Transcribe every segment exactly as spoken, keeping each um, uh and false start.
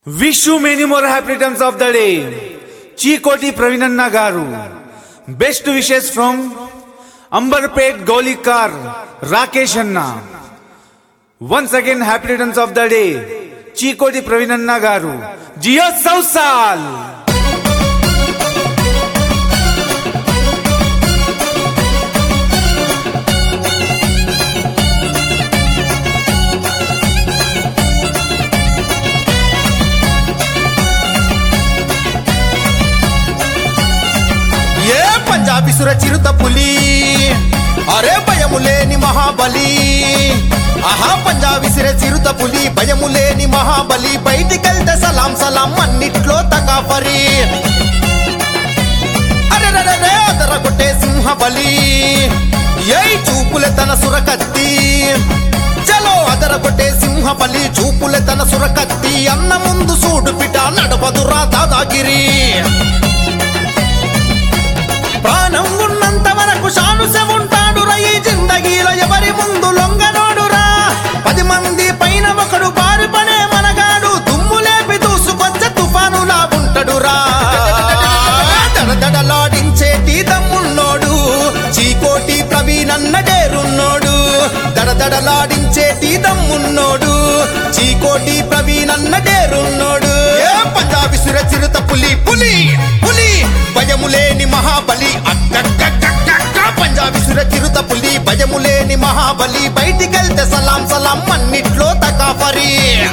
Wish you many more happy returns of the day. Chikoti Pravinanna Garu. Best wishes from Ambarpet Golikar Rakesh Anna. Once again, happy returns of the day. Chikoti Pravinanna Garu. Jio Sausal. Punjabi సుర చిరుత పులి అరే భయములేని మహాబలి ఆహా పంజాబీ సుర చిరుత పులి భయములేని మహాబలి బయటికెళ్తే సలాం సలాం అన్నిట్లో తకాఫరి అరే రే అదరగొట్టే సింహబలి ఏయ్ చూపులే తన సురకత్తి చలో అదరగొట్టే సింహబలి చూపులే తన సురకత్తి అన్న ముందు సూడు పిట నడపదురా దాదాగిరి ప్రాణం ఉన్నంత వరకు షానుసె ఉంటాడురా ఈ జిందగీలో ఎవరి ముందు లొంగనోడురా పది మంది పైన ఒకడు పారిపడే మనగాడు దుమ్ము లేపి దూసుకొచ్చే తుఫానులా ఉంటాడురా దడదడలాడించేటి దమ్మున్నోడు చీకోటి ప్రవీణన్న డేరున్నోడు దడదడలాడించేటి దమ్మున్నోడు చీకోటి ప్రవీణన్న డేరున్నోడు పంజాబీ సుర చిరుత పులి పులి పులి భయములేని మహాబలి అక్కక్క పంజాబీ సుర చిరుత పులి భయములేని మహాబలి బయటికెళ్తే సలాం సలాం అన్నిట్లో తకాఫరి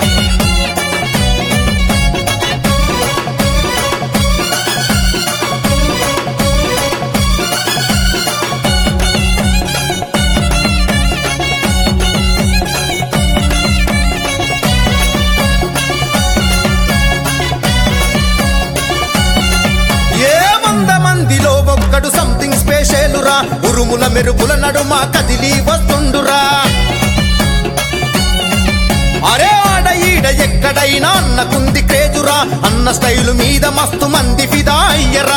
ఒక్కడు సంథింగ్ స్పెషలురా ఉరుముల మెరుపుల నడుమ కదిలి వస్తుండురా అరే ఆడ ఈడ ఎక్కడైనా అన్నకుంది క్రేజురా అన్న స్టైలు మీద మస్తు మంది ఫిదా అయ్యరా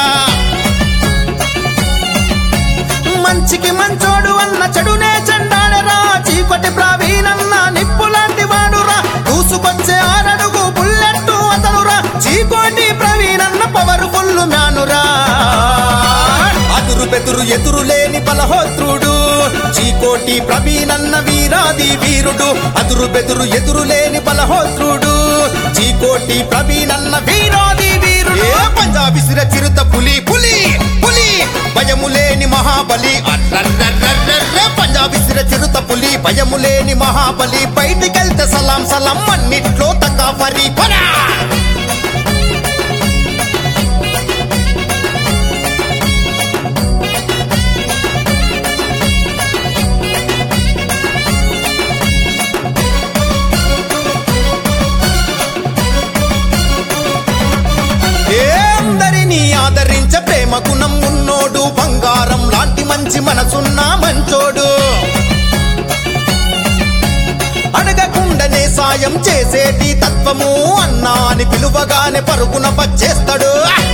మంచికి మంచోడు అన్న చెడునే చెండాడరా చీకటి ప్రవీణన్న నిప్పులాంటి వాడురా దూసుకొచ్చే ఆరడుగు బుల్లెట్టు అతనురా చీకోటి ప్రవీణన్న పవర్ ఫుల్ మ్యానురా అదురు బెదురు ఎదురు లేని బలహోత్రుడు చీకోటి ప్రవీణన్న వీరాది వీరుడు అదురు బెదురు ఎదురు లేని బలహోత్రుడు చీకోటి ప్రవీణన్న వీరాది వీరుడు పంజాబీ సుర చిరుత పులి పులి పులి భయములేని మహాబలి పంజాబీ సుర చిరుత పులి భయములేని మహాబలి బయటికెళ్తే సలాం సలాం అన్నిట్లో తకాఫరి పరా ఆదరించ ప్రేమ గుణం ఉన్నోడు బంగారం లాంటి మంచి మనసున్న మంచోడు అడగకుండానే సాయం చేసేటి తత్వము అన్నా అని పిలువగానే పరుగున వచ్చేస్తాడు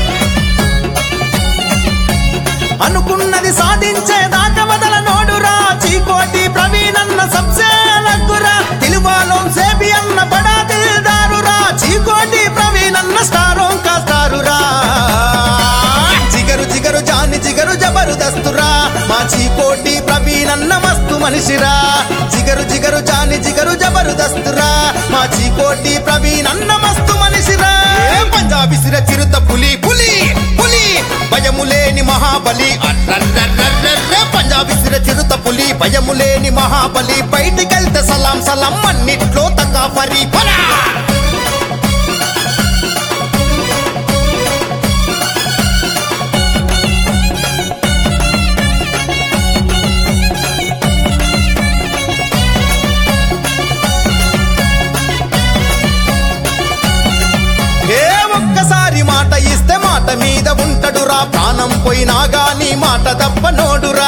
అనుకున్నది సాధించేదాకా వదలనోడురా చీకోటి ప్రవీణన్న సబ్సే లగ్గురా తిలువాలో సేబి అన్న బడా దిల్దారురా చీకోటి ప్రవీణన్న స్టారోం కాస్తారురా జిగరు జిగరు జాని జిగరు జబరుదస్తురా మా చీకోటి ప్రవీణన్న మస్తు మనిషిరా జిగరు జిగరు జాని జిగరు జబరుదస్తురా మా చీకోటి ప్రవీణన్న మస్తు మనిషిరా పంజాబీ సుర చిరుత పులి పులి పులి భయములేని మహాబలి పంజాబీ సుర చిరుత పులి భయములేని మహాబలి బయటికెళ్తే సలాం సలాం అన్నిట్లో తకాఫరి పరా ఒక్కసారి మాట ఇస్తే మాట మీద ఉంటడురా ప్రాణం పోయినా గాని మాట తప్పనోడురా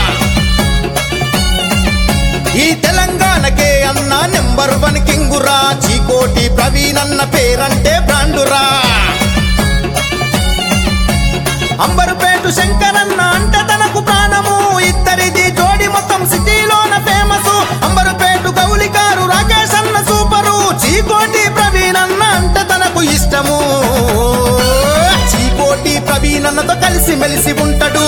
ఈ తెలంగాణకే అన్న నెంబర్ వన్ కింగురా చీకోటి ప్రవీణన్న పేరంటే బ్రాండురా అంబరుపేటు శంకరన్న అంటే తనకు ప్రాణము ఇద్దరిది జోడి మొత్తం సిటీలోన ఫేమస్ అంబరుపేటు గౌలికారు రాకేష్ అన్న సూపరు చీకోటి ప్రవీణన్న అంటే తనకు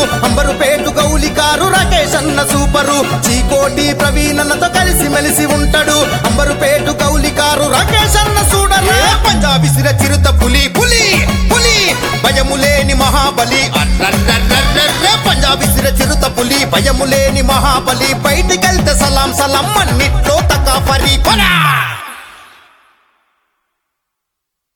అంబరుపేటు గౌలికారు రాకేష్ అన్న సూపరు చీకోటి ప్రవీణన్నతో కలిసి మెలిసి ఉంటాడు అంబరుపేటు గౌలికారు రాకేష్ అన్న సూడరు పంజాబీ సిర చిరుత పులి పులి పులి భయములేని మహాబలి అర్రర్రర్రర్ర పంజాబీ సిర చిరుత పులి భయములేని మహాబలి బయటికెళ్తే సలాం సలాం అన్నిట్లో తకా ఫరీ పరా